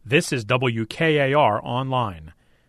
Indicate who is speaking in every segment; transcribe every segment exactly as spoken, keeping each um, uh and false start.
Speaker 1: This is W K A R Online.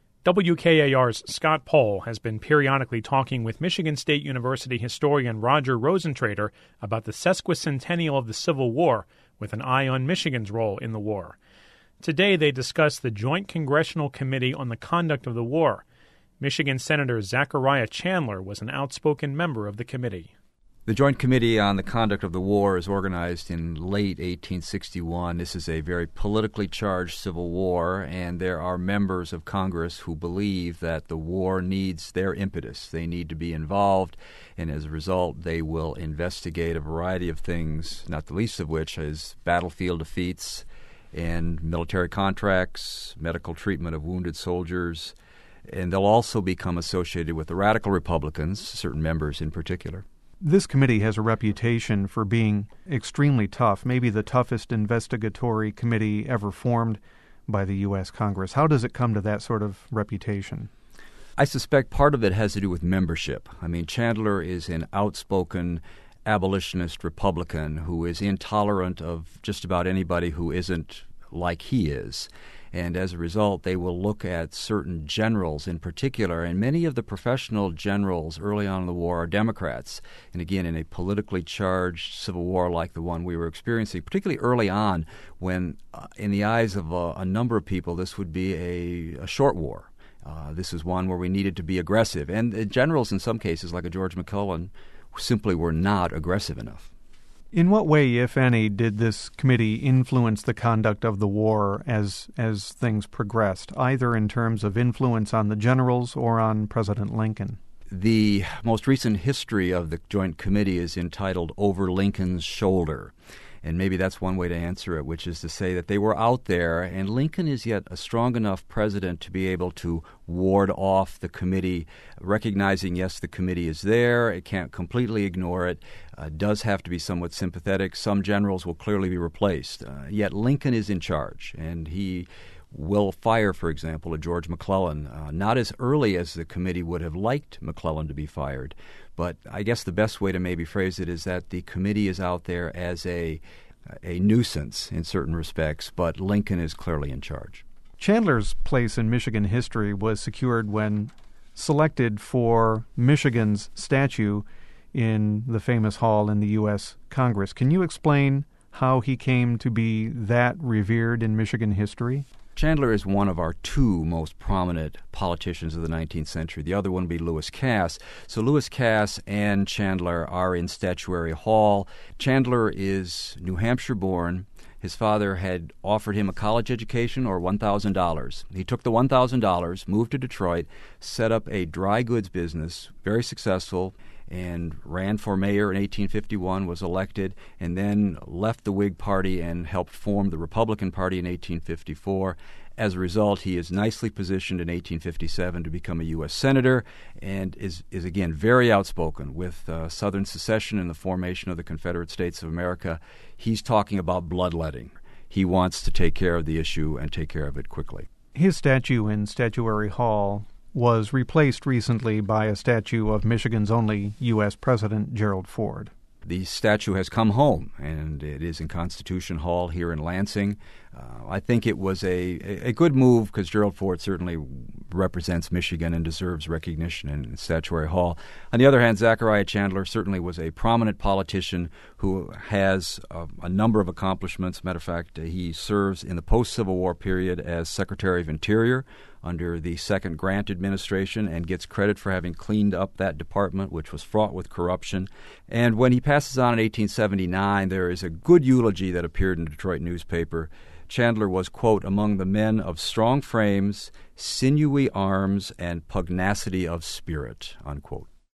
Speaker 1: W K A R's Scott Pohl has been periodically talking with Michigan State University historian Roger Rosentrader about the sesquicentennial of the Civil War, with an eye on Michigan's role in the war. Today they discuss the Joint Congressional Committee on the Conduct of the War. Michigan Senator Zachariah Chandler was an outspoken member of the committee.
Speaker 2: The Joint Committee on the Conduct of the War is organized in late eighteen sixty-one. This is a very politically charged civil war, and there are members of Congress who believe that the war needs their impetus. They need to be involved, and as a result, they will investigate a variety of things, not the least of which is battlefield defeats and military contracts, medical treatment of wounded soldiers, and they'll also become associated with the radical Republicans, certain members in particular.
Speaker 3: This committee has a reputation for being extremely tough, maybe the toughest investigatory committee ever formed by the U S Congress. How does it come to that sort of reputation?
Speaker 2: I suspect part of it has to do with membership. I mean, Chandler is an outspoken abolitionist Republican who is intolerant of just about anybody who isn't like he is. And as a result, they will look at certain generals in particular, and many of the professional generals early on in the war are Democrats. And again, in a politically charged civil war like the one we were experiencing, particularly early on, when uh, in the eyes of a, a number of people, this would be a, a short war. Uh, this is one where we needed to be aggressive. And the generals, in some cases, like a George McClellan, simply were not aggressive enough.
Speaker 3: In what way, if any, did this committee influence the conduct of the war as as things progressed, either in terms of influence on the generals or on President Lincoln?
Speaker 2: The most recent history of the Joint Committee is entitled Over Lincoln's Shoulder. And maybe that's one way to answer it, which is to say that they were out there, and Lincoln is yet a strong enough president to be able to ward off the committee, recognizing, yes, the committee is there, it can't completely ignore it, uh, does have to be somewhat sympathetic. Some generals will clearly be replaced. Uh, yet Lincoln is in charge, and he will fire, for example, a George McClellan, uh, not as early as the committee would have liked McClellan to be fired. But I guess the best way to maybe phrase it is that the committee is out there as a a nuisance in certain respects, but Lincoln is clearly in charge.
Speaker 3: Chandler's place in Michigan history was secured when selected for Michigan's statue in the famous hall in the U S Congress. Can you explain how he came to be that revered in Michigan history?
Speaker 2: Chandler is one of our two most prominent politicians of the nineteenth century. The other one would be Lewis Cass. So Lewis Cass and Chandler are in Statuary Hall. Chandler is New Hampshire born. His father had offered him a college education or one thousand dollars. He took the one thousand dollars, moved to Detroit, set up a dry goods business, very successful, and ran for mayor in eighteen fifty-one, was elected, and then left the Whig Party and helped form the Republican Party in eighteen fifty-four. As a result, he is nicely positioned in eighteen fifty-seven to become a U S senator and is, is again, very outspoken with uh, Southern secession and the formation of the Confederate States of America. He's talking about bloodletting. He wants to take care of the issue and take care of it quickly.
Speaker 3: His statue in Statuary Hall was replaced recently by a statue of Michigan's only U S President, Gerald Ford.
Speaker 2: The statue has come home, and it is in Constitution Hall here in Lansing. Uh, I think it was a, a good move because Gerald Ford certainly represents Michigan and deserves recognition in Statuary Hall. On the other hand, Zachariah Chandler certainly was a prominent politician who has a, a number of accomplishments. Matter of fact, he serves in the post-Civil War period as Secretary of Interior under the second Grant administration and gets credit for having cleaned up that department, which was fraught with corruption. And when he passes on in eighteen seventy-nine, there is a good eulogy that appeared in the Detroit newspaper. Chandler was, quote, among the men of strong frames, sinewy arms, and pugnacity of spirit, unquote.